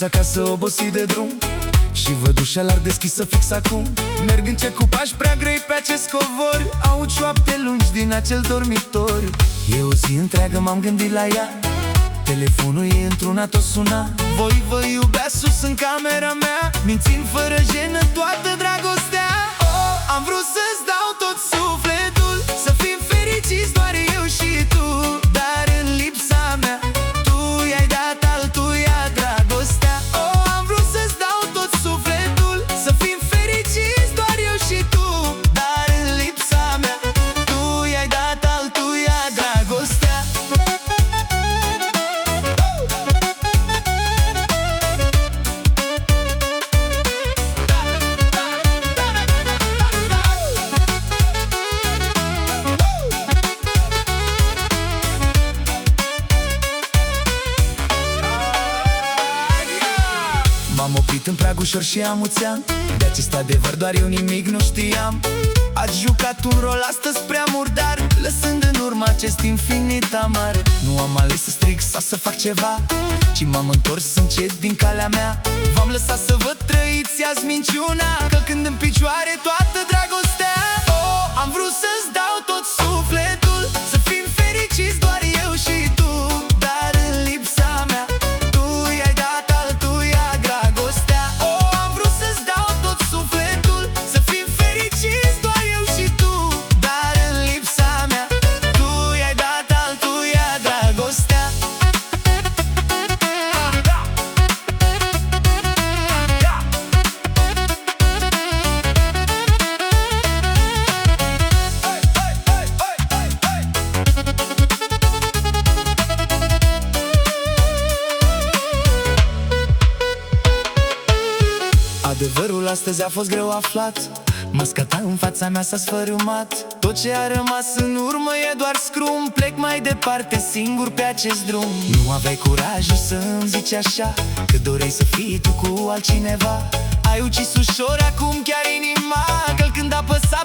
acasă obosit de drum și văd ușa larg deschisă fix acum. Merg încet cu pași prea grei pe acest covor, aud șoapte lungi din acel dormitor. E o zi întreagă m-am gândit la ea, telefonul e într-una tot suna. Voi vă iubea sus în camera mea, mințind fără jenă toată dragostea. Am vrut să-ți dau tot sufletul, să fim fericiți doar eu și tu. Dar în lipsa mea, tu i-ai dat altuia dragostea. Am vrut să-ți dau tot sufletul, să fim fericiți doar eu și tu. Dar în lipsa mea, tu i-ai dat altuia dragostea. M-am oprit în prag ușor și amuțeam, de acest adevăr doar eu nimic nu știam. Ați jucat un rol astăzi prea murdar, lăsând în urmă acest infinit amar. Nu am ales să strig sau să fac ceva, ci m-am întors încet din calea mea. V-am lăsat să vă trăiți azi minciuna, călcând în picioare toată dragostea. Am vrut să-ți dau tot sufletul, să fim fericiți doar eu și tu. Dar în lipsa mea, tu i-ai dat altuia dragostea. Am vrut să-ți dau tot sufletul, să fim fericiți doar eu și tu. Dar în lipsa mea, tu i-ai dat altuia dragostea. Adevărul astăzi a fost greu aflat, masca ta în fața mea s-a sfărâmat. Tot ce a rămas în urmă e doar scrum, plec mai departe singur pe acest drum. Nu aveai curajul să îmi zici așa, că doreai să fii tu cu altcineva. Ai ucis ușor acum chiar inima, călcând apăsa